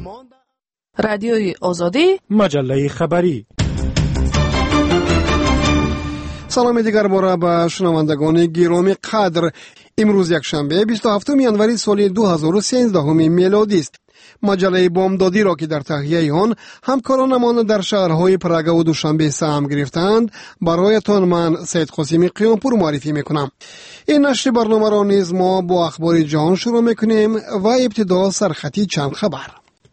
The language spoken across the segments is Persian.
رادیوی آزادی، مجله خبری. سلام دیگر باره به شنوندگان گرامی قدر. امروز یکشنبه 27 ینوری سال 2013 میلادی است. مجله بامدادی را که در تهیه آن همکارانمان در شهرهای پرگ و دوشنبه سهم گرفتند برایتان من سید قاسمی قیامپور معرفی میکنم. این نشر برنامه را نیز ما با اخبار جهان شروع میکنیم و ابتدا سرخطی چند خبر.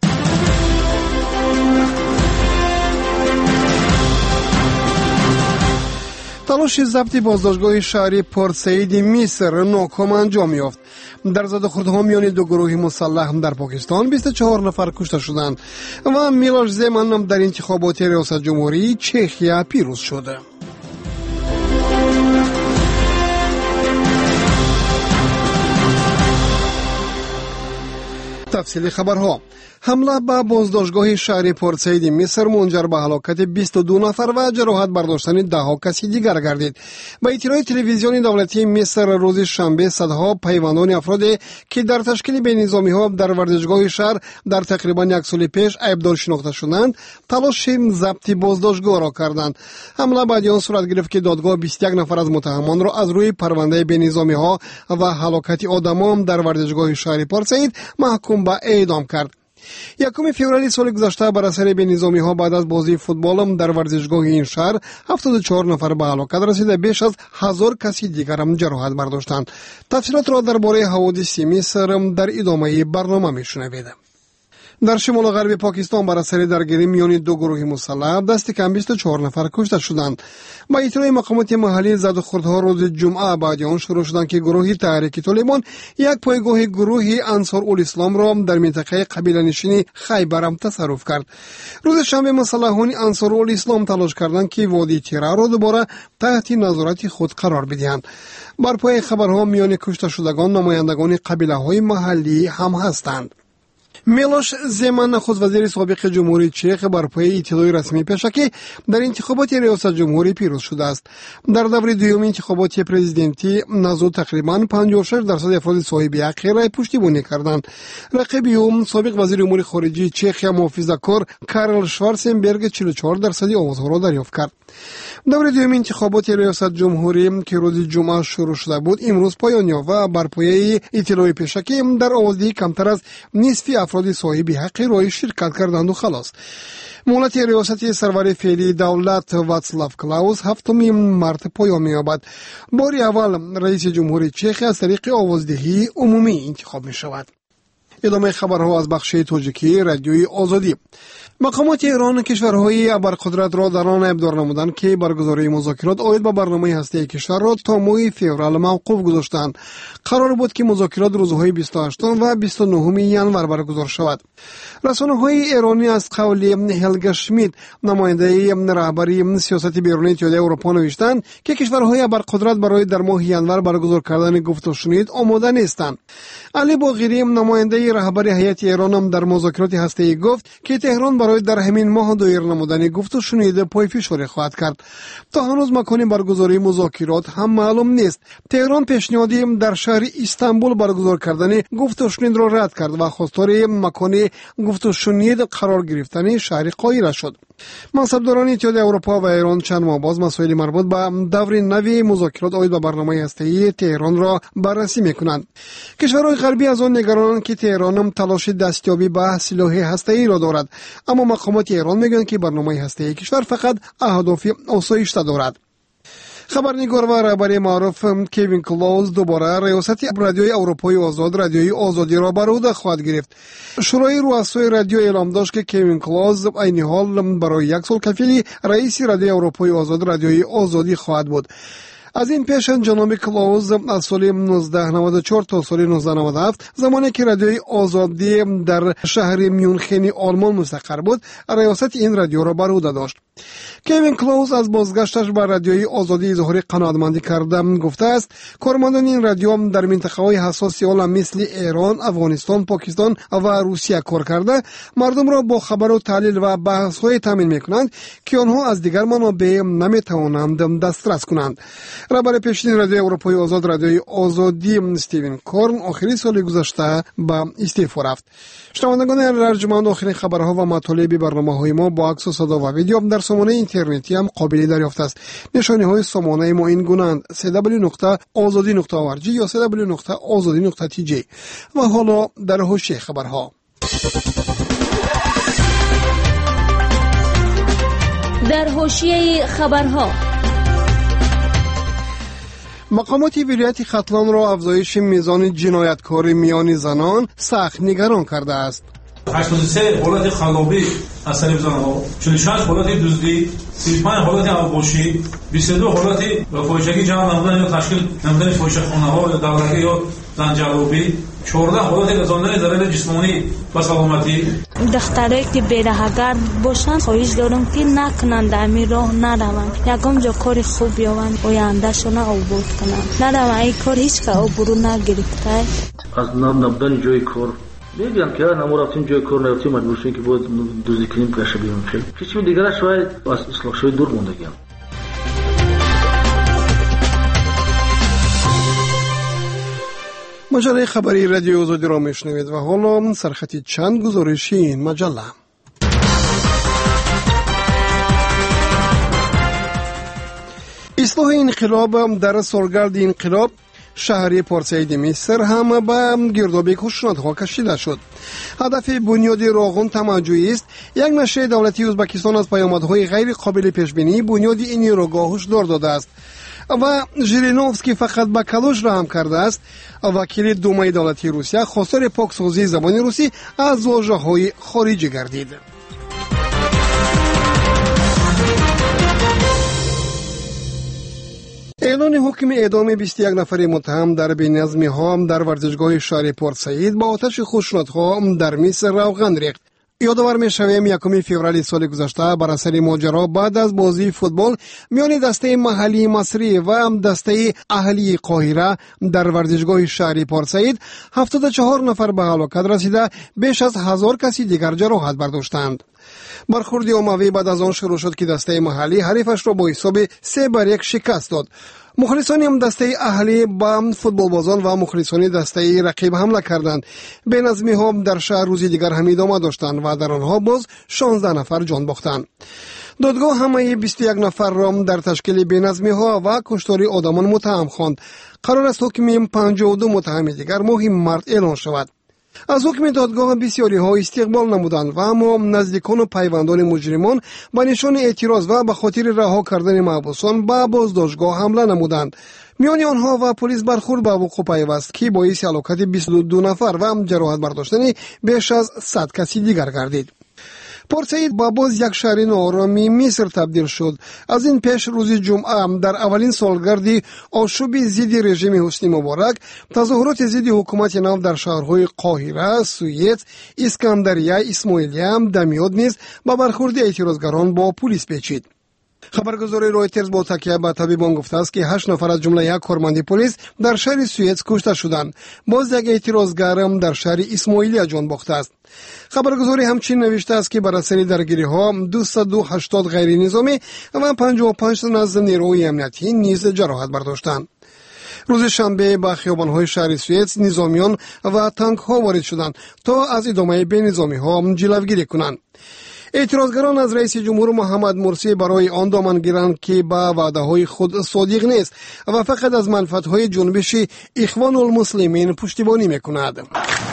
تلاش ضبط بازداشتگاه شهری پورت سعید مصر ناکام انجام یافت. در زدوخوردها میان دو گروه مسلح در پاکستان 24 نفر کشته شدند و میلوش زمن در انتخابات ریاست جمهوری چخیا پیروز شد. تفصیل خبرها. حمله به بازداشتگاه شهری پورت سعید مصر منجر به هلاکت 22 نفر و جراحت برداشتن 10 کسی دیگر گردید. به اطلاع تلویزیون دولتی مصر روز شنبه صدها پیوندان افرادی که در تشکیل بینظامی ها در ورزشگاه شهر در تقریبا یک سال پیش عیبدار شناخته شدند تلاش ضبط بازداشتگاه را کردند. حمله بعد آن صورت گرفت که دادگاه 21 نفر از متهمان را از روی پرونده بینظامی ها و هلاکت آدمان در ورزشگاه شهری پورت سعید محکوم به اعدام کرد. 1 فوریه سال گذشته بر اثر بینظامی ها بعد از بازی فوتبال در ورزشگاه این شهر 74 نفر به هلاکت رسیده، بیش از 1000 کسی دیگر هم جراحت برداشتند. تفصیلات را درباره حوادث مصر در ادامه برنامه میشنوید. در شمال غرب پاکستان بر اثر درگیری میان دو گروه مسلح دست کم 24 نفر کشته شدند. با اطلاع مقامات محلی زدوخوردها روز جمعه بعد آن شروع شدند که گروه تحریک طالبان یک پایگاه گروه انصار الاسلام را در منطقه قبیله نشین خیبر تصرف کرد. روز شنبه مسلحان انصار الاسلام تلاش کردند که وادی تیرا را دوباره تحت نظارت خود قرار بدهند. بر پای خبرها میان کشته شدگان نمایندگان قبیله های محلی هم هستند. میلوش زمن نخست وزیر سابق جمهوری چک بر پای اطلاع رسمی پیش که در انتخابات ریاست جمهوری پیروز شده است. در دور دوم انتخابات پرزیدنتی نزد تقریبا 56% افراد صاحب حق رای پشتیبانی کردند. رقیب او سابق وزیر امور خارجه چک محافظه‌کار کارل شوارزنبرگ 44% آوازها را دریافت کرد. دور دوم انتخابات ریاست جمهوری که روز جمعه شروع شده بود امروز پایان یافت و بر پایه اطلاع پیشکی در آوازدهی کمتر از نصف افراد صاحب حق رای شرکت کردند و خلاص. مهلت ریاست سرور فعلی دولت واتسلاو کلاوس 7 مارت پایان می‌یابد. بار اول رئیس جمهوری چک از طریق آوازدهی عمومی انتخاب می‌شود. ادامه خبرها از بخش تاجیکی رادیوی آزادی. مقامات ایران کشورهای ابرقدرت را در آن ابدار نمودند که برگزاری مذاکرات عاید به برنامه هسته‌ای کشور را تا ماه فوریه موقوف گذاشتند. قرار بود که مذاکرات روزهای 28 و 29 ژانویه برگزار شود. رسانه‌های ایرانی از قول هلگا شمیت نماینده رهبری سیاست بیرونی اتحادیه اروپا نوشتند که کشورهای ابرقدرت برای در ماه ژانویه برگزار کردن گفت و شنید آماده نیستند. علی باقری نماینده رهبری هیئت ایران هم در مذاکرات هسته‌ای گفت که تهران برای در همین ماه دایر نمودن گفت و شنید پای فشاری خواهد کرد. تا هنوز مکان برگزاری مذاکرات هم معلوم نیست. تهران پیشنهادی در شهر استانبول برگزار کردن گفت و شنید را رد کرد و خواستار مکان گفت و شنید قرار گرفتن شهر قاهره شد. منصبداران اتحادیه اروپا و ایران چند ماه باز مسائل مربوط به دور نوی مذاکرات عاید به برنامه هسته‌ای تهران را بررسی می‌کنند. کشورهای غربی از آن نگرانند که تهران هم تلاش دستیابی به سلاح هسته‌ای را دارد، اما مقامات ایران میگویند که برنامه هسته‌ای کشور فقط اهداف آسایش دارد. خبرنگار و رهبر معروف کوین کلوز دوباره ریاست رادیوی اروپای آزاد رادیوی آزادی را بر عهده خواهد گرفت. شورای رؤسای رادیو اعلام داشت که کوین کلوز عین حال برای 1 سال کفیل رئیس رادیوی اروپای آزاد رادیوی آزادی خواهد بود. از این پیش جناب کلاوز از سال 1994 تا سال 1997 زمانی که رادیوی آزادی در شهر میونخن آلمان مستقر بود ریاست این رادیو را بر عهده داشت. کوین کلوز از بازگشتش به رادیوی آزادی اظهار قناعتمندی کرده گفته است کارمندان این رادیو در منطقه‌های حساس عالم مثل ایران، افغانستان، پاکستان و روسیه کار کرده مردم را با خبر و تحلیل و بحث‌های تامین می‌کنند که آنها از دیگر منابع نمی‌توانند دسترس کنند. رهبر پیشین رادیوی اروپایی آزاد رادیوی آزادی استیون کورن آخرین سال گذشته به استعفا رفت. شنوندگان ارجمند آخرین خبرها و مطالب برنامه‌های ما با عکس و صدا و ویدیو در سامانه اینترنتی هم قابل دریافت است. نشانه‌های سامانه ما این گونه‌اند: www.azadi.org یا www.azadi.tj. و حالا در حوزه خبرها. در حوزه خبرها مقامات ولایت ختلان را افزایش میزان جنایتکاری میان زنان سخت نگران کرده است. 83 حالت خلابی از طریق زنها، 46 حالت دزدی، 35 حالت اوباشی، 22 حالت فاحشگی جمع نمودن یا تشکیل نمودن فاحشه‌خانه‌ها یا دغدغه یا زنجیروی، 14 حالت رساندن ضرر جسمانی و سلامتی. دخترایی که بیرهگرد باشن خواهش دارم که نکنند در این راه نروند، یکم جا کار خوب بیاوند آیندهشون آباد کنند، نروند این کار هیچ که آبرو نگرفته. از نبودن جای کار میگم که ما رفتیم جای کار نرفتیم مجبور شدیم که باید دوزی کنیم پلشه بیرون شد. هیچ می دیگرش شاید از اصلاح شوی دور موندگیم. مجله خبری رادیو آزادی را میشنوید و حالا سرخطی چند گزارشی این مجله. اصلاح انقلاب در سالگرد انقلاب شهری پورسعید مصر هم به گردابی خشونت‌ها کشیده شد. هدف بنیادی راغون توجهی است. یک نشریه دولتی ازبکستان از پیامدهای غیر قابل پیشبینی بنیاد این نیروگاه هشدار داده است و ژیرینوفسکی فقط به کلاش رحم کرده است. وکیل دومای دولتی روسیه خواستار پاکسازی زبان روسی از واژه‌های خارجی گردید. اعلان حکم اعدام 21 نفر متهم در بی‌نظمی‌ها در ورزشگاه شهر پورسعید با آتش خشونت‌ها در مصر روغن ریخت. یادآور می‌شویم 1 فوریه سال گذشته بر اثر ماجرا بعد از بازی فوتبال میان دسته محلی مصری و دسته اهلی قاهره در ورزشگاه شهر پورسعید 74 نفر به هلاکت رسیده، بیش از 1000 کسی دیگر جراحت برداشتند. برخورد عمومی بعد از آن شروع شد که دسته محلی حریفش را با حساب 3-1 شکست داد. مخلصان هم دسته اهلی با فوتبال بازان و مخلصان دسته رقیب حمله کردند. بی‌نظمی ها در شهر روزی دیگر هم ادامه داشتند و در آنها باز 16 نفر جان باختند. دادگاه همه 21 نفر را در تشکیل بی‌نظمی ها و کشتاری آدمان متهم خواند. قرار است حکم 52 متهم دیگر ماه مارس اعلان شود. از حکم دادگاه بسیاری ها استقبال نمودند و اما نزدیکان و پیوندان مجرمان به نشان اعتراض و به خاطر رها کردن محبوسان به بازداشتگاه حمله نمودند. میان آنها و پلیس برخورد به وقوع پیوست که باعث هلاکت 22 نفر و جراحت برداشتن بیش از 100 کسی دیگر گردید. پورسعید با باز یک شهر ناآرامی مصر تبدیل شد. از این پیش روز جمعه در اولین سالگرد آشوب ضد رژیم حسنی مبارک تظاهرات ضد حکومت نو در شهرهای قاهره، سویت، اسکندریه، اسماعیلیه، دمیاد نیز با برخورد اعتراضگران با پلیس پیچید. خبرگزاری رویترز با تکیه به طبیبان گفته است که 8 نفر از جمله یک کارمند پلیس در شهر سوئد کشته شدند. باز یک اعتراضگر در شهر اسماعیلیه جان باخته است. خبرگزاری همچنین نوشته است که بر اثر درگیری‌ها 280 غیر نظامی و 55 تن از نیروی امنیتی نیز جراحت برداشتند. روز شنبه به خیابان‌های شهر سوئد نظامیان و تانک‌ها وارد شدند تا از ادامه بی‌نظامی‌ها جلوگیری کنند. اعتراضگران از رئیس جمهور محمد مرسی برای آن دامن گیرند که به وعده‌های خود صادق نیست و فقط از منفعت‌های جنبش اخوان المسلمین پشتیبانی می‌کند.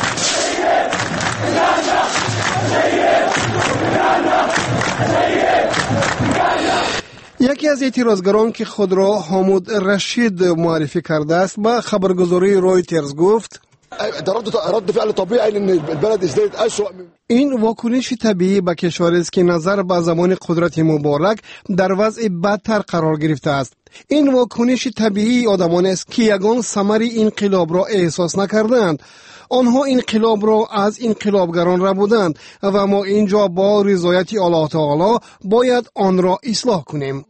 یکی از اعتراضگران که خود را حامد رشید معرفی کرده است با خبرگزاری رویترز گفت رد فعل طبيعي لان البلد ازدادت اسوء. این واکنش طبیعی به کشور است که نظر به زمان قدرت مبارک در وضع بدتر قرار گرفته است. این واکنش طبیعی آدمان است که یگان ثمر انقلاب را احساس نکردند. آنها انقلاب را از انقلابگران ربودند و ما اینجا با رضایت الله تعالی باید آن را اصلاح کنیم.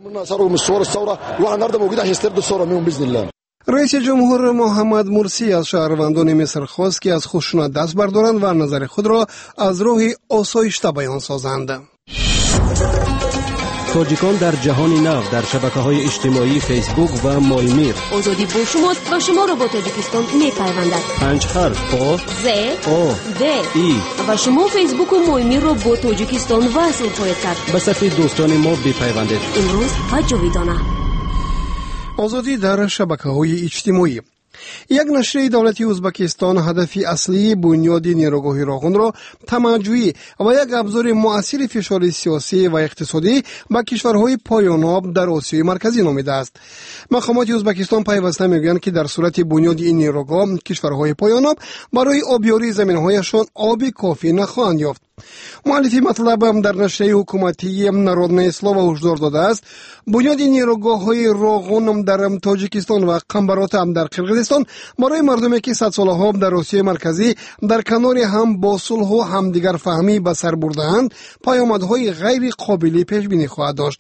رئیس جمهور محمد مرسی از شهروندان مصر خواست که از خشونت دست بردارند و نظر خود را از راه آسایشته بیان سازند. تاجیکان در جهان نو در شبکه‌های اجتماعی فیسبوک و مایمیر. آزادی با شماست و شما را با تاجیکستان می‌پیوندد. 5 حرف آ ز آ د ای و شما فیسبوک و مایمیر را با تاجیکستان وصل خواهید کرد. به صفحه دوستان ما بپیوندید. امروز و جاویدانه. آزادی در شبکه‌های اجتماعی. یک نشریه دولتی ازبکستان هدف اصلی بنیاد نیروگاه راغون را تمجوی و یک ابزار مؤثر فشار سیاسی و اقتصادی به کشورهای پایان‌آب در آسیای مرکزی نامیده است. مقامات ازبکستان پیوسته میگویند که در صورت بنیاد این نیروگاه کشورهای پایان‌آب برای آبیاری زمین‌هایشان آب کافی نخواهند یافت. مؤلف مطلب در نشریه حکومتی نارودنای اسلام هشدار داده است بنیاد نیروگاه‌های راغون در تاجیکستان و قمبرات در قرقیزستان برای مردمی که 100 سالها در آسیای مرکزی در کنار هم با صلح و همدیگر فهمی به سر برده‌اند پیامدهای غیر قابل پیش بینی خواهد داشت.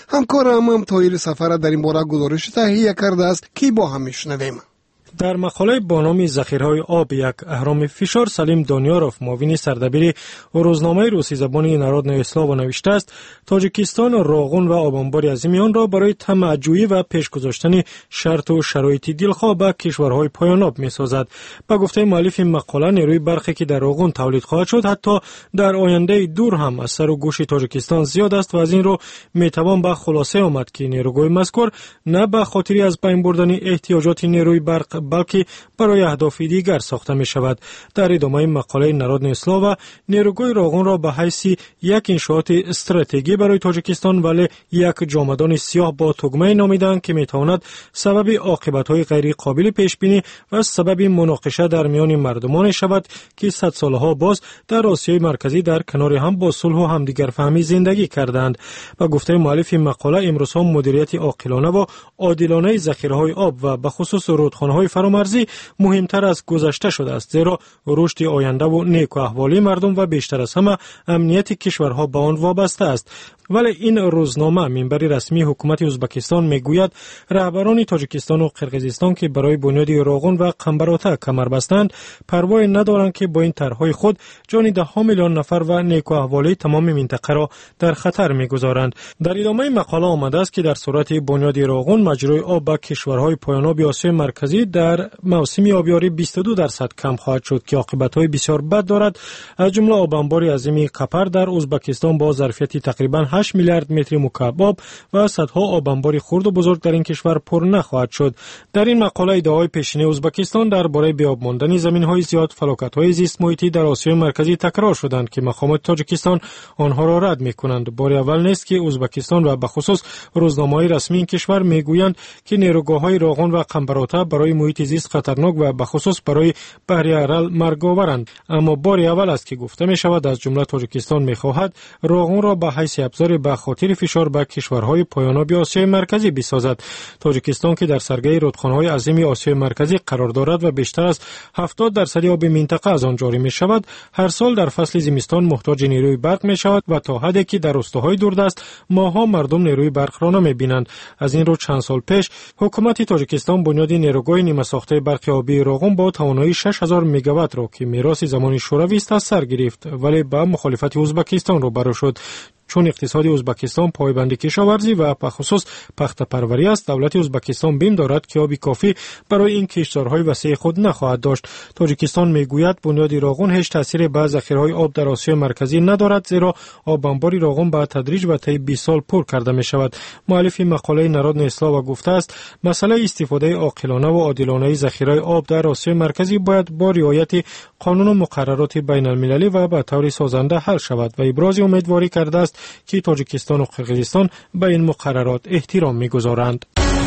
همکارم طاهر سفر در این باره گزارش تهیه کرده است که با هم میشنویم. در مقاله با نام ذخیره‌های آب یک اهرام فشار سلیم دانیاروف معاون سردبیر روزنامه روسی زبان نارودنای اسلاو نوشته است تاجیکستان راغون و آبانبار عظیم آن را برای تمجویی و پیش گذاشتن شرط و شرایط دلخواه به کشورهای پایان‌آب می‌سازد. با گفته مؤلف مقاله نیروی برقی که در راغون تولید خواهد شد حتی در آینده دور هم از سر و گوش تاجیکستان زیاد است و از این رو میتوان به خلاصه آمد که نیروگاه مذکور نه به خاطر از بین بردن احتیاجات نیروی برق بلکه برای اهداف دیگر ساخته می شود. در ادامه مقاله نارودنای اسلاو نیروگاه راغون را به حیث یک انشاءات استراتژی برای تاجیکستان ولی یک جامدان سیاه با تگمه نامیدند که می تواند سبب عاقبت‌های غیر قابل پیش بینی و سبب مناقشه در میان مردمان شود که 100 سالها باز در آسیای مرکزی در کنار هم با صلح و همدیگر فهمی زندگی کردند. و گفته مؤلف مقاله امروزها مدیریت عاقلانه و عادلانه ذخیره‌های آب و به خصوص رودخانه‌های فرامرزی مهمتر از گذشته شده است زیرا رشد آینده و نیک احوالی مردم و بیشتر از همه امنیت کشورها به آن وابسته است. ولی این روزنامه منبر رسمی حکومت ازبکستان میگوید رهبران تاجیکستان و قرقیزستان که برای بنیاد راغون و قمبراته کمر بستند پروا ندارند که با این طرحهای خود جان 10 میلیون نفر و نیک احوالی تمام منطقه را در خطر میگذارند. در ادامه مقاله آمده است که در صورت بنیاد راغون مجرای آب به کشورهای پایان‌آب آسیای مرکزی در موسم آبیاری 22% کم خواهد شد که عاقبت‌های بسیار بد دارد. از جمله آب انبار عظیم قپر در ازبکستان با ظرفیت تقریباً 8 میلیارد متر مکعب آب و صدها آب انبار خرد و بزرگ در این کشور پر نخواهد شد. در این مقاله ادعای پیشینی ازبکستان درباره بی‌آب ماندن زمین‌های زیاد فلاکت‌های زیست محیطی در آسیای مرکزی تکرار شدند که مقامات تاجیکستان آنها را رد می‌کنند. بار اول نیست که ازبکستان و به خصوص روزنامه‌های رسمی این کشور میگویند که نیروگاه‌های راغون و قمبراته برای محیط زیست خطرناک و به خصوص برای بحر ارل مرگاورند. اما بار اول است که گفته می‌شود از جمله تاجیکستان می‌خواهد راغون را به حیث ابزار به خاطر فشار به کشورهای پایان‌آب آسیای مرکزی بسازد. تاجیکستان که در سرگی رودخانه‌های عظیم آسیای مرکزی قرار دارد و بیشتر از 70% آب منطقه از آن جاری می‌شود، هر سال در فصل زمستان محتاج نیروی برق می‌شود و تا حدی که در روستاهای دوردست ماها مردم نیروی برق را نمی‌بینند. از این رو چند سال پیش حکومت تاجیکستان بنیاد نیروگاه نیمه ساخته برق آبی راغون با توانایی 6000 مگاوات را که میراث زمان شوروی است از سر گرفت ولی با مخالفت ازبکستان روبرو شد. چون اقتصاد ازبکستان پایبند کشاورزی و به خصوص پخته پروری است، دولت ازبکستان بیم دارد که آبی کافی برای این کشتارهای وسیع خود نخواهد داشت. تاجیکستان میگوید بنیاد راغون هیچ تاثیر به ذخیره‌های آب در آسیای مرکزی ندارد زیرا آب انبار راغون به تدریج و طی 20 سال پر کرده می شود. مؤلف مقاله نارودنای اسلاو گفته است مسئله استفاده عاقلانه و عادلانه ذخیره‌های آب در آسیای مرکزی باید با رعایت قانون و مقررات بین المللی و به طور سازنده حل شود و ابراز امیدواری کرده است که تاجیکستان و قرقیزستان به این مقررات احترام می‌گذارند.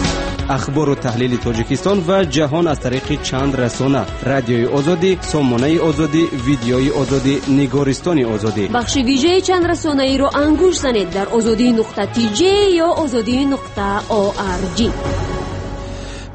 اخبار و تحلیل تاجیکستان و جهان از طریق چند رسانه: رادیوی آزادی، سامانه آزادی، ویدیوی آزادی، نگارستان آزادی. بخش ویژه چند رسانه‌ای را انگوش زنید در azadi.tj یا azadi.org.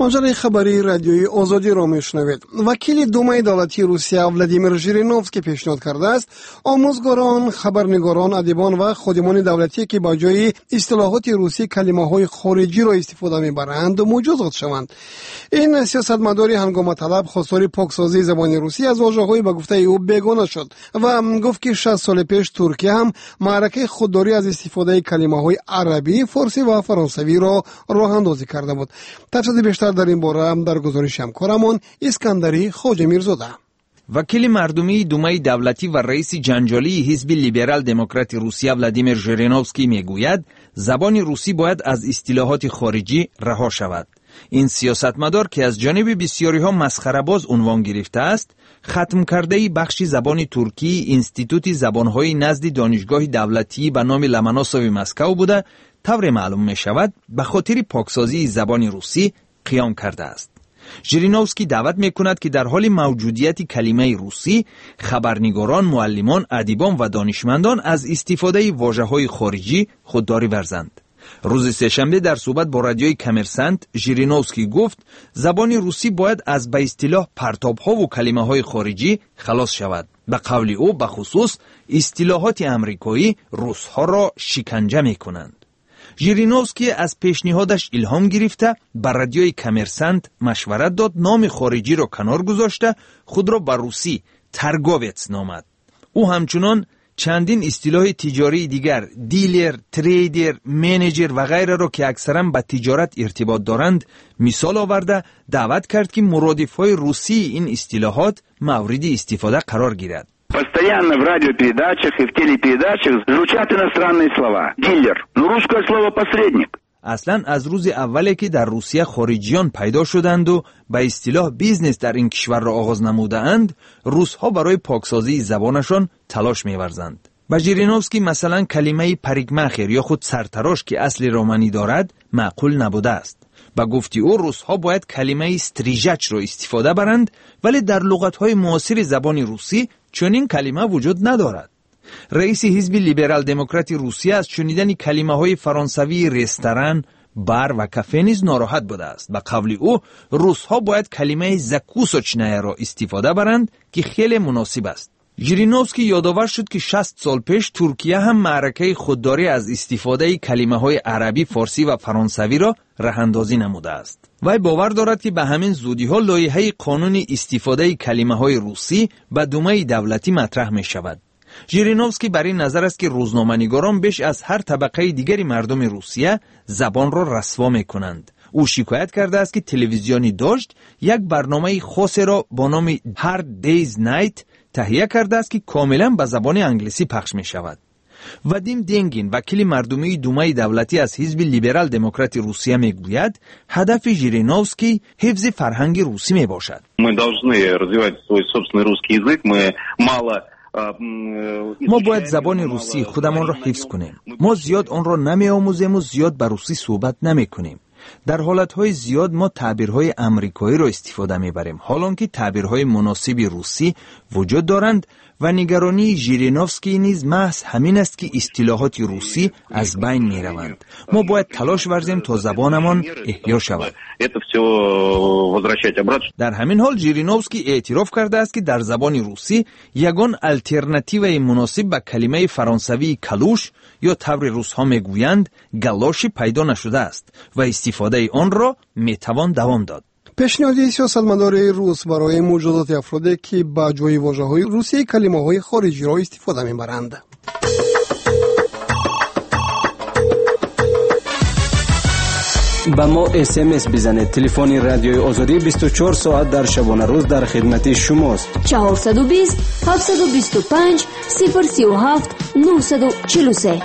ماجرای خبری رادیوی آزادی را میشنوید. وکیل دومای دولتی روسیه ولادیمیر ژیرینوفسکی پیشنهاد کرده است آموزگاران، خبرنگاران، ادیبان و خادمان دولتی که با جای اصطلاحات روسی کلمه‌های خارجی را استفاده می‌برند مجازات شوند. این سیاستمدار هنگام طلب خواستار پاکسازی زبان روسی از واژه‌های به گفته او بیگانه شد و گفت که 60 سال پیش ترکیه هم معرکه خودداری از استفاده کلمه‌های عربی، فارسی و فرانسوی را راه‌اندازی کرده بود. تفصیل بیشتر در این باره در گزارش همکارمان اسکندری خواجه میرزاده. وکیل مردمی دومای دولتی و رئیس جنجالی حزب لیبرال دموکرات روسیه ولادیمیر ژیرینوفسکی میگوید زبان روسی باید از اصطلاحات خارجی رها شود. این سیاستمدار که از جانب بسیاری‌ها مسخره‌باز عنوان گرفته است، ختم کرده بخش زبان ترکی انستیتوت زبان‌های نزد دانشگاه دولتی به نام لمناسوف مسکو بوده، طور معلوم می شود به خاطر پاکسازی زبان روسی قیام کرده است. ژیرینوفسکی دعوت می کند که در حال موجودیت کلمه روسی خبرنگاران، معلمان، ادیبان و دانشمندان از استفاده واژه‌های خارجی خودداری ورزند. روز سه‌شنبه در صحبت با رادیوی کامرسانت ژیرینوفسکی گفت زبان روسی باید از به اصطلاح پرتاب‌ها و کلمه‌های خارجی خلاص شود. به قول او به خصوص اصطلاحات آمریکایی روس‌ها را شکنجه می‌کنند. ژیرینوفسکی از پیشنهادش الهام گرفته به رادیوی کامرسانت مشورت داد نام خارجی را کنار گذاشته خود را به روسی ترگوویتس نامد. او همچنان چندین اصطلاح تجاری دیگر دیلر، تریدر، منیجر و غیره را که اکثرا به تجارت ارتباط دارند مثال آورده دعوت کرد که مرادف‌های روسی این اصطلاحات مورد استفاده قرار گیرد. Постоянно в радиопередачах и в телепередачах звучат иностранные слова. Дилер. Ну, русское слово посредник. اصلا از روز اولی که در روسیه خارجیان پیدا شدند و به اصطلاح بیزنس در این کشور را آغاز نمودند، روس‌ها برای پاکسازی زبانشان تلاش می‌ورزند. با ژیرینوفسکی مثلا کلمه پریگماخر یا خود سرتراش که اصل رومانی دارد معقول نبوده است. با گفتی او روس‌ها باید کلمه استریژاچ را استفاده برند، ولی در لغت‌های معاصر زبان روسی چنین کلمه وجود ندارد. رئیس حزب لیبرال دموکرات روسیه از شنیدن کلمه‌های فرانسوی رستوران، بار و کافه نیز ناراحت بوده است. به قول او روس‌ها باید کلمه زاکوسوچنای را استفاده برند که خیلی مناسب است. ژیرینوفسکی یادآور شد که 60 سال پیش ترکیه هم معرکه خودداری از استفاده کلمه‌های عربی، فارسی و فرانسوی را راه‌اندازی نموده است. وی باور دارد که به همین زودی‌ها لایحه قانون استفاده کلمه‌های روسی به دومای دولتی مطرح می‌شود. ژیرینوفسکی بر این نظر است که روزنامه‌نگاران بیش از هر طبقه دیگری مردم روسیه زبان را رسوا می‌کنند. او شکایت کرده است که تلویزیونی داشت یک برنامه خاص را با نام هارد دیز نایت تهیه کرده است که کاملا به زبان انگلیسی پخش می‌شود. وادیم دنگین وکیل مردمی دومای دولتی از حزب لیبرال دموکرات روسیه میگوید هدف ژیرینوفسکی حفظ فرهنگ روسی میباشد. ما باید زبان روسی خودمان را حفظ کنیم. ما زیاد آن را نمی‌آموزیم و زیاد به روسی صحبت نمی‌کنیم. در حالتهای زیاد ما تعبیرهای امریکایی را استفاده میبریم، حالانکه تعبیرهای مناسب روسی وجود دارند و نگرانی ژیرینوفسکی نیز محض همین است که اصطلاحات روسی از بین میروند. ما باید تلاش ورزیم تا زبانمان احیا شود. در همین حال ژیرینوفسکی اعتراف کرده است که در زبان روسی یگان الترناتیو مناسب به کلمه فرانسوی کلوش یا طور روس‌ها میگویند گالوشی پیدا نشده است و استفاده آن را میتوان دوام داد. پیشنهاد سیاستمدار روس برای مجازات افرادی که با جای واژه‌های روسی کلمه‌های خارجی را استفاده می‌برند. با ما SMS بزنید. تلفن رادیوی آزادی 24 ساعت در شبانه روز در خدمت شماست. 420 725 037 943.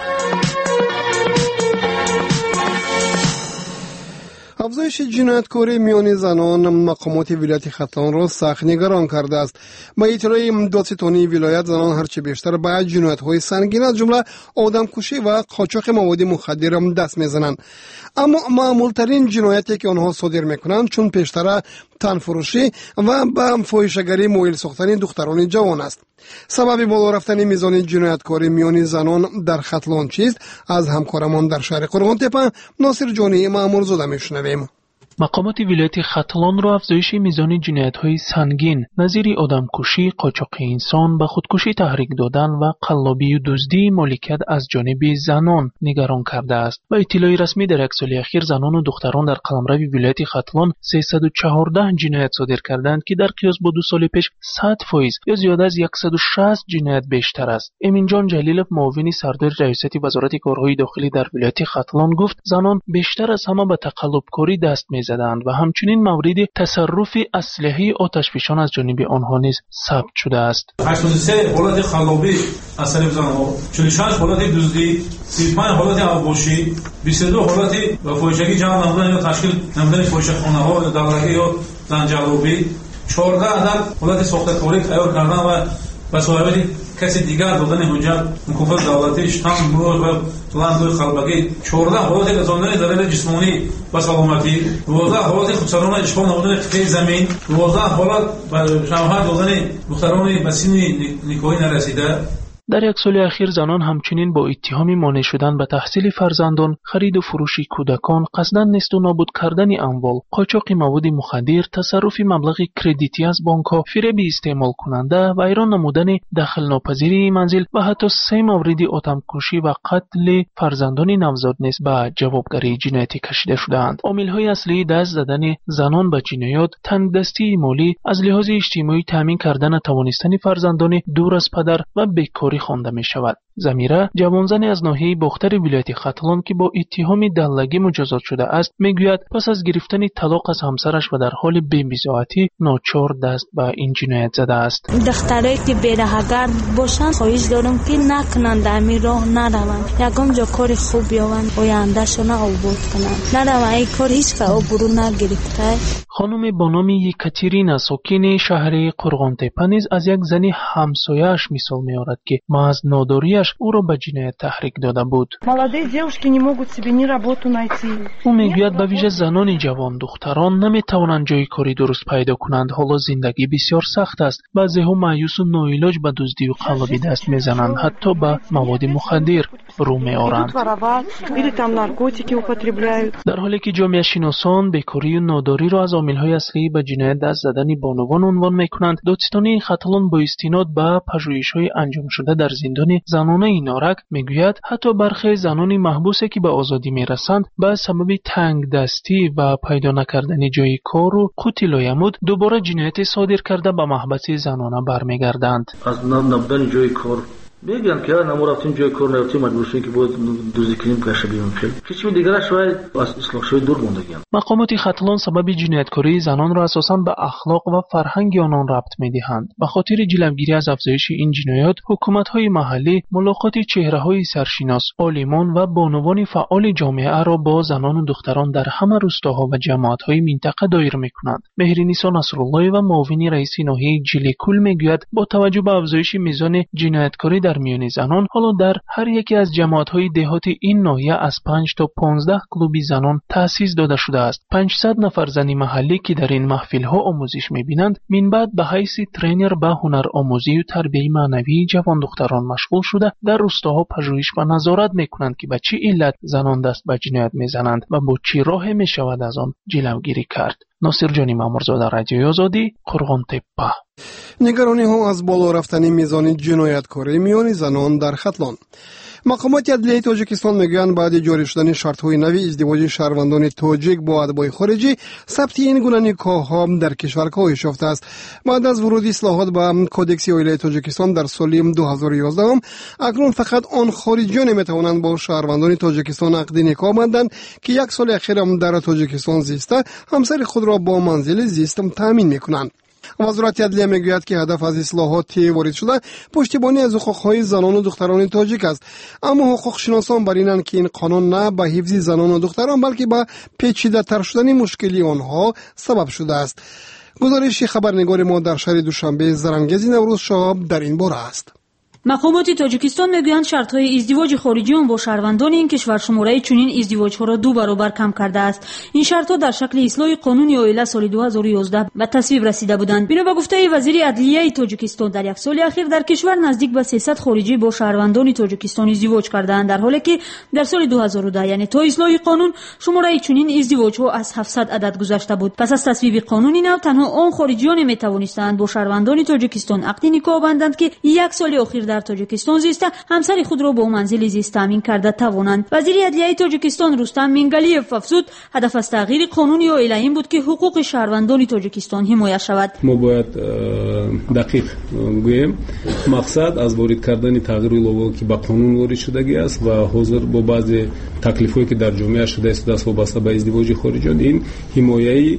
افزایش جنایتکاری میان زنان مقامات ولایت ختلان را سخت نگران کرده است. با اطلاع دادستانی ولایت زنان هرچه بیشتر به جنایت‌های سنگین از جمله آدمکشی و قاچاق مواد مخدر دست میزنند. اما معمولترین جنایتی که آنها صادر میکنند چون پیشتر تنفروشی و به فاحشه‌گری مایل ساختن دختران جوان است. سبب بالا رفتن میزان جنایتکاری میان زنان در ختلان چیست؟ از همکارمان در شهر قرغان تپه ناصر جانی مامورزاده میشنویم. مقامات ولایت ختلان را افزایش میزان جنایت‌های سنگین نظیر آدمکشی، قاچاق انسان، به خودکشی تحریک دادن و قلابی و دزدی مالکیت از جانب زنان نگران کرده است. و اطلاع رسمی در یک سال اخیر زنان و دختران در قلمرو ولایت ختلان 314 جنایت صادر کردند که در قیاس با 2 سال پیش 100% یا زیاده از 160 جنایت بیشتر است. امین جان جلیلوف معاون سردار ریاست وزارت کارهای داخلی در ولایت ختلان گفت زنان بیشتر از همه به تقلبکاری دست می‌زدند و همچنین مورد تصرف اسلحه آتشفشان از جانب آنها نیز ثبت شده است. 83 حالت خلابی از طرف زنها، 46 حالت دزدی، 35 حالت آبوشی، 22 حالت فاحشگی جمع نمودن یا تشکیل نمودن فاحشه‌خانه‌ها یا دغدغه یا زنجیرآلوبی، 14 عدد حالت ساخته‌کاری تیار کردن و بسوابه کسی دیگر دادن حجت مکافات دولتی شتام مرور و پلاندوی خلبگی، 14 حالت رساندن ضرر جسمانی و سلامتی، 12 حالت خودسرانه اشغال نمودن قطعه زمین، 12 حالت به شواهد دادن دختران به سن نکاحی نرسیده. در یک سال اخیر زنان همچنین با اتهام مانع شدن به تحصیل فرزندان، خرید و فروش کودکان، قصداً نیست و نابود کردن اموال، قاچاق مواد مخدر، تصرف مبلغ کردیتی از بانک‌ها، فریب استعمال کننده و ایران نمودن دخل ناپذیری منزل و حتی 3 مورد آدمکشی و قتل فرزندان نوزاد نیز به جوابگری جنایتی کشیده شدند. عامل‌های اصلی دست زدن زنان به جنایات، تنگدستی مالی، از لحاظ اجتماعی تامین کردن توانستن فرزندان دور از پدر و بیکاری خوانده می شود. زمیره جوانزنی از ناحیه باختر ولایت ختلان که با اتهام دلگی مجازات شده است میگوید پس از گرفتن طلاق از همسرش و در حال بی‌بضاعتی ناچار دست به این جنایت زده است. دخترایی که بی‌رهگرد باشند خواهش دارم که نکنند در راه نروند، یکم جا کار خوب بیاوند آیندهشان آباد کنند، نروند این کار هیچ که آبرو نگرفته. خانم با نام یکاترینا ساکن شهر قرغانتپه نیز از یک زن همسایه‌اش مثال می‌آورد که از ناداریش او را به جنایت تحریک داده بود. او میگوید به ویژه زنان جوان دختران نمیتوانند جای کاری درست پیدا کنند، حالا زندگی بسیار سخت است. بعضی‌ها مایوس و ناعلاج به دزدی و قلابی دست میزنند، حتی به مواد مخدر رو میآورند. در حالی که جامعه شناسان بیکاری و ناداری را از عامل‌های اصلی به جنایت دست زدن بانوان عنوان میکنند، دادستانی ختلان با استناد به پژوهش‌های انجام شده در زندان زنانه نارک میگوید حتی برخی زنان محبوسه که به آزادی میرسند به سبب تنگ دستی و پیدا نکردن جای کار و قوت لایمود دوباره جنایت صادر کرده به محبس زنانه برمیگردند. از نبودن جای کار میگن که نمو رفتیم جای کار نرفتیم مجبور شدیم که باید دزدی کنیم پشه بیرون شد. هیچ دیگرش شاید از اصلاح شوی دور موندگیم. مقامات ختلان سبب جنایتکاری زنان را اساساً به اخلاق و فرهنگ آنان ربط میدهند. به خاطر جلوگیری از افزایش این جنایات، حکومت‌های محلی ملاقات چهره‌های سرشناس، عالمان و بانوان فعال جامعه را با زنان و دختران در همه روستاها و جماعت‌های منطقه دایر می‌کنند. مهرنیسا نصرالله و معاون رئیس ناحیه جلیکول میگوید با توجه به افزایش میزان جنایتکاری در میان زنان، حالا در هر یکی از جماعت‌های دهاتی این ناحیه از 5 تا 15 کلوب زنان تأسیس داده شده است. 500 نفر زن محلی که در این محفل‌ها آموزش می‌بینند، من بعد به حیث ترینر به هنر آموزی و تربیت معنوی جوان دختران مشغول شده در روستاها پژوهش و نظارت می‌کنند که به چه علت زنان دست به جنایت می‌زنند و با چه راه می‌شود از آن جلوگیری کرد. ناصر جانی مامورزاده، رادیوی آزادی، قرغانتپه. نگرانی ها از بالا رفتن میزان جنایتکاری میان زنان در ختلان. مقامات عدلیه تاجیکستان میگویند بعد جاری شدن شرط‌های نوی ازدواج شهروندان تاجیک با ادبای خارجی، ثبت این گونه نکاح‌ها در کشور کاهش یافته است. بعد از ورود اصلاحات به کودکس عائله تاجیکستان در سال 2011 اکنون فقط آن خارجیان میتوانند با شهروندان تاجیکستان عقد نکاح بندند که یک سال اخیر هم در تاجیکستان زیسته همسر خود را با منزل زیست تامین میکنند. وزارت عدلیه میگوید که هدف از اصلاحات وارد شده پشتیبانی از حقوق‌های زنان و دختران تاجیک است، اما حقوق شناسان بر اینند که این قانون نه به حفظ زنان و دختران بلکه به پیچیده‌تر شدن مشکلی آنها سبب شده است. گزارش خبرنگار ما در شهر دوشنبه زرنگزی نوروز شاه در این باره است. مقامات تاجیکستان میگویند شرط‌های ازدواج خارجیان با شهروندان این کشور شماره چنین ازدواج‌ها را 2 برابر کم کرده است. این شرط‌ها در شکل اصلاح قانون عائله سال 2011 به تصویب رسیده بودند. بنا به گفته وزیر عدلیه تاجیکستان در یک سال اخیر در کشور نزدیک به 300 خارجی با شهروندان تاجیکستان ازدواج کردند، در حالی که در سال 2010 یعنی تا اصلاح قانون شماره چنین ازدواج‌ها از 700 عدد گذشته بود. پس از تصویب قانون نو تنها آن خارجیان میتوانستند با شهروندان تاجیکستان عقد نکاح بندند که یک سال اخیر در تاجیکستان زیسته همسر خود را با منزل زیست تامین کرده توانند. وزیر عدلیه تاجیکستان رستم مینگلیف افزود هدف از تغییر قانون عائله این بود که حقوق شهروندان تاجیکستان حمایت شود. ما باید دقیق گویم مقصد از وارد کردن تغییر الهی که به قانون وارد شدگی است و حاضر با بعضی تکلیفایی که در جامعه شده است دست وابسته به ازدواج خارجیان این حمایه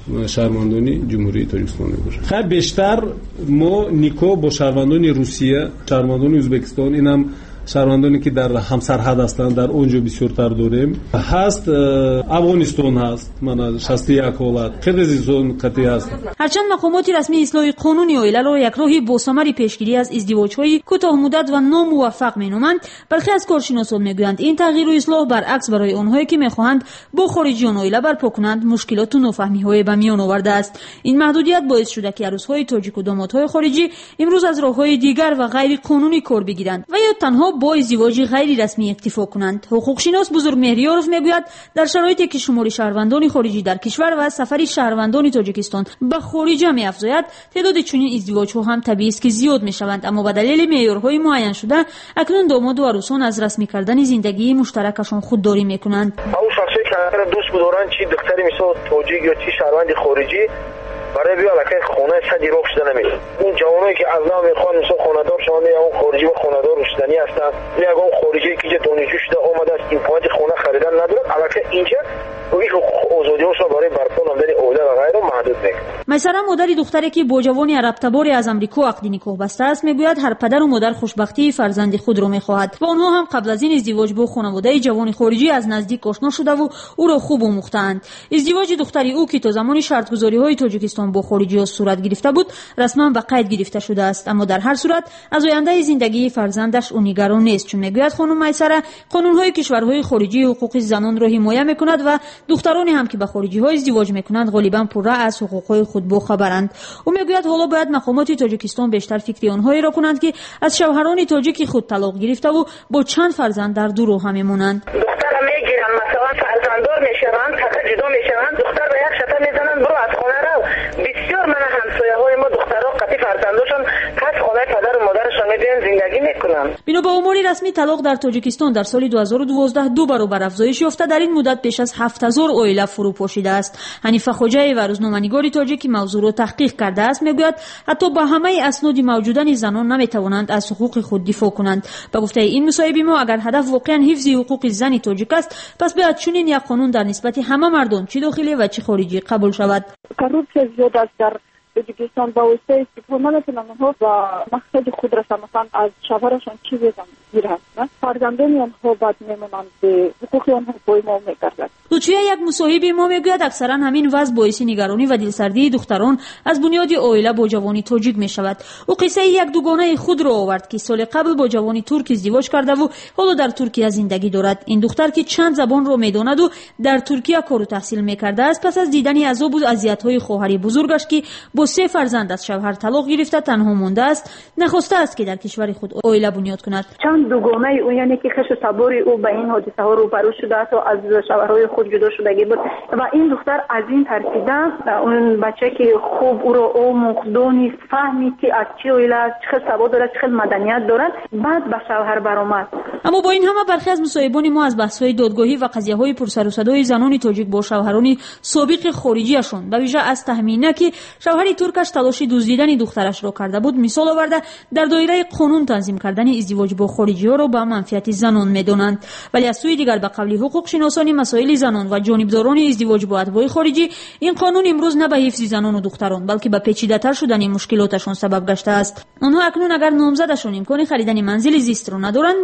شهروندان جمهوری تاجیکستان می‌باشد. خیلی بیشتر ما نیکو با شهروندان روسیه، شهروندان ازبکستان، اینم شهروندانی که در همسرحد هستند در اونجا بسیارتر داریم. هست افغانستان هست، من 61 حالت خیلی زیاد قطعی هست. هرچند مقامات رسمی اصلاح قانون عائله را یک راه با ثمر پیشگیری از ازدواج‌های کوتاه مدت و ناموفق می‌نامند، برخی از کارشناسان می‌گویند این تغییر و اصلاح برعکس برای آنهایی که می‌خواهند با خارجیان عائله برپا کنند مشکلات و نافهمی‌های به میان آورده است. این محدودیت باعث شده که عروس‌های تاجیک و دامادهای خارجی امروز از راه‌های دیگر و غیر قانونی کار بگیرند و یا تنها با ازدواج غیر رسمی اکتفا کنند. حقوق شناس بزرگ مهریاروف میگوید در شرایطی که شمار شهروندان خارجی در کشور و سفری شهروندان تاجیکستان به خارج می‌افزاید، تعداد چنین ازدواج‌ها هم طبیعی است که زیاد می‌شوند، اما به دلیل معیارهای معین شده اکنون داماد و عروسان از رسمی کردن زندگی مشترکشان خودداری می‌کنند. اون شخصی که اگر دوست بدارن چی دختری مثل تاجیک یا چی شهروند خارجی برای بیا لکه خونه صدی روک شده نمیشه. اون جوانایی که از نام میخوان مثل خانه‌دار شدن یا اون خارجی و خانه‌دار شدنی هستن یا اون خارجی که دانشجو شده اومده است امکانات خونه خریدن نداره، البته اینجا این آزادی‌هاش رو برای برپا نمودن عائله و غیره محدود میکنه. مثلا مادر دختری که با جوانی عرب تباری از امریکا عقد نکاح بسته است میگوید هر پدر و مادر خوشبختی فرزند خود را میخواهد و آنها هم قبل از این ازدواج با خانواده جوان خارجی از نزدیک آشنا شده و او را خوب آموختند. ازدواج دختری او که تا زمان شرط‌گذاری‌های تاجیکستان با خارجی‌ها صورت گرفته بود رسما به قید گرفته شده است، اما در هر صورت از آینده زندگی فرزندش او نگران نیست، چون میگوید خانم میسره قانون‌های کشورهای خارجی حقوق زنان را حمایت میکند و دخترانی هم که به خارجی‌ها ازدواج میکنند غالبا پورا از حقوق‌های خود باخبرند. او میگوید حالا باید مقامات تاجیکستان بیشتر فکر آنهایی را کنند که از شوهران تاجیک خود طلاق گرفته و با چند فرزند در دو راه میمونند. دختر میگیرن مثلا فرزنددار میشوند، فقط جدا میشوند، دختر به یک شطر میزنند برو از خانه رو. بسیار من همسایه‌های ما دخترها قطعی فرزنداشون پس خانه پدر و مادرشون میدن زندگی میکنن. بنا به آمار رسمی طلاق در تاجیکستان در سال 2012 2 برابر افزایش یافته، در این مدت بیش از 7000 عائله فرو پاشیده است. حنیفه خوجایی و روزنامه‌نگاری تاجیک موضوع را تحقیق کرده است میگوید حتی با همه اسناد موجودن زنان نمیتوانند از حقوق خود دفاع کنند. به گفته این مصاحبه ما اگر هدف واقعا حفظ حقوق زن تاجیک است پس باید چنین یک قانون در نسبت همه مردم چه داخلی و چه خارجی قبول شود. کروپسیون زیاد است در تاجیکستان با واسطه استفاده نمی‌کنن آنها و مقصد خود را مثلا از شوهرشان چیزی می‌گیرند، فرزندان آنها بعد میمونند به حقوق آنها پایمال می‌گردد. توی یک مصاحبه ما میگوید اکثرا همین وضع باعث نگرانی و دلسردی دختران از بنیاد عائله با جوانی تاجیک می‌شود. او قصه یک دوگانه خود را آورد که سال قبل با جوانی ترک ازدواج کرده و حالا در ترکیه زندگی دارد. این دختر که چند زبان را می‌داند و در ترکیه کار و تحصیل می‌کرده است پس از دیدن عذاب و اذیت‌های خواهر بزرگش که با 3 فرزند از شوهر طلاق گرفته تنها مانده است، نخواسته است که در کشور خود عائله بنیاد کند. چند دوگانه او یعنی که خش صبوری او به این حادثه ها روبرو شده است و از شوهرهای خود جدا شدگی بود و این دختر از این ترسیده اون بچه که خوب او را آموخت دانست فهمید که از چه عائله است، چه سواد دارد، چه مدنیت دارد، بعد به شوهر برآمد. اما با این همه برخی از مصاحبان ما از بحث‌های دادگاهی و قضیه‌های پرسر و صدای زنان تاجیک با شوهران سابق خارجیشون به ویژه از تهمینه که شوهر ترکش تلاش دزدیدن دخترش را کرده بود مثال آورده در دایره قانون تنظیم کردن ازدواج با خارجی‌ها را به منفعت زنان می‌دانند، ولی از سوی دیگر به قول حقوق شناسان مسائل زنان و جانبداران ازدواج با اتباع خارجی این قانون امروز نه به حفظ زنان و دختران بلکه به پیچیده‌تر شدن مشکلاتشان سبب گشته است. آنها اکنون اگر نامزدشان امکان خریدن منزل زیست را ندارند مجبورند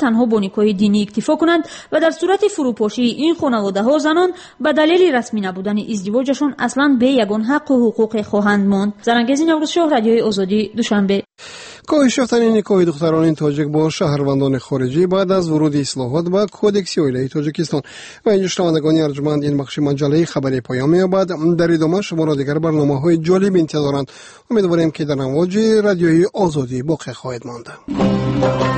تنها با نکاح دینی اکتفا کنند و در صورت فروپاشی این خانواده‌ها زنان به دلیل رسمی نبودن ازدواجشون اصلا به یگان حق و حقوق خواهند ماند. زرنگز نوروز شاه، رادیوی آزادی، دوشنبه. کاهش یافتن نکاح دختران تاجیک با شهروندان خارجی بعد از ورود اصلاحات به کودکس عائله تاجیکستان. و اینجا شنوندگان ارجمند، این بخش مجله خبری پایان می‌یابد. در ادامه شما را دیگر برنامه‌های جالب انتظارند. امیدواریم که در امواج رادیوی آزادی باقی خواهید ماند.